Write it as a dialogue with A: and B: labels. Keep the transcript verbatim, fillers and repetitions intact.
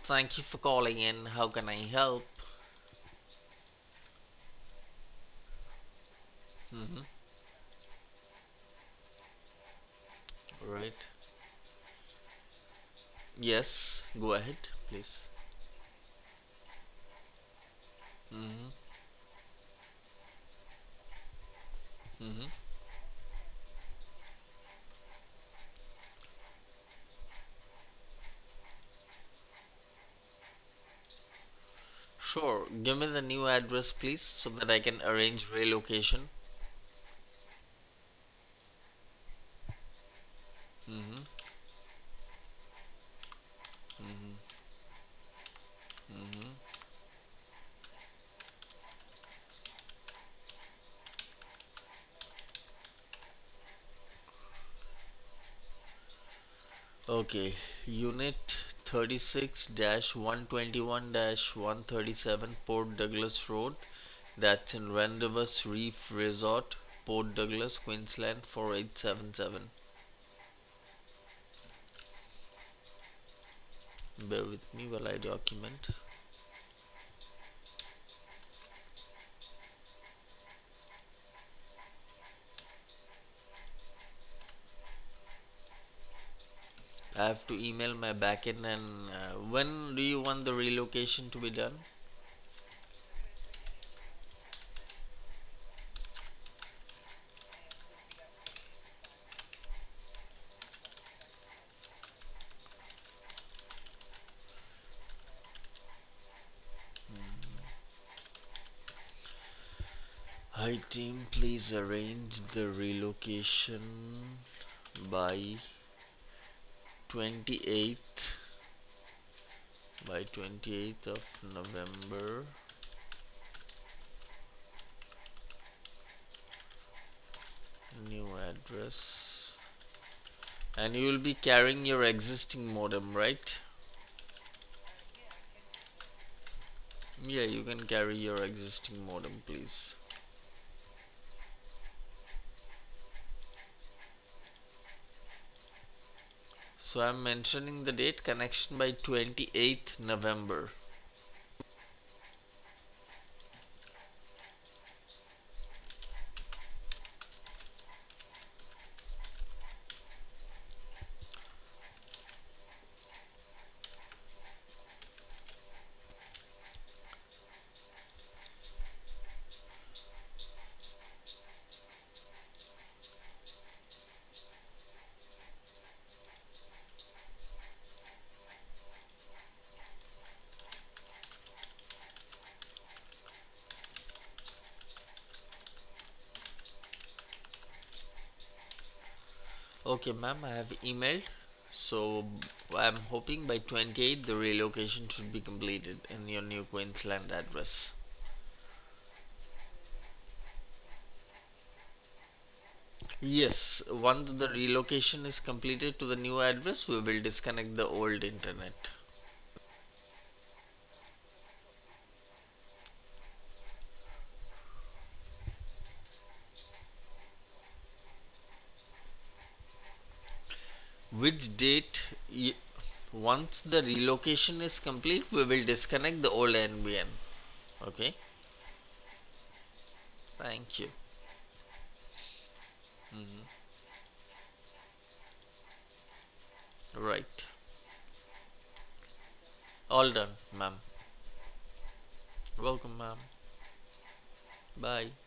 A: Thank you for calling in. How can I help? Mm-hmm. Right. Yes, go ahead, please. Mm-hmm. Mm-hmm. Sure. Give me the new address, please, so that I can arrange relocation. Mm-hmm. Mm-hmm. Mm-hmm. Okay. Unit thirty-six one twenty-one one thirty-seven Port Douglas Road. That's in Rendezvous Reef Resort, Port Douglas, Queensland four eight seven seven. Bear with me while I document. I have to email my backend. And uh, when do you want the relocation to be done? Hi team, please arrange the relocation by twenty-eighth by twenty-eighth of November. New address. And you will be carrying your existing modem, right? Yeah, you can carry your existing modem, please. So I'm mentioning the date connection by twenty-eighth November. Okay, ma'am, I have emailed. So I'm hoping by twenty-eighth the relocation should be completed in your new Queensland address. Yes, once the relocation is completed to the new address, we will disconnect the old internet. Which date? y- Once the relocation is complete, we will disconnect the old N B N. Okay, thank you. Mhm. Right. All done, ma'am. Welcome, ma'am. Bye.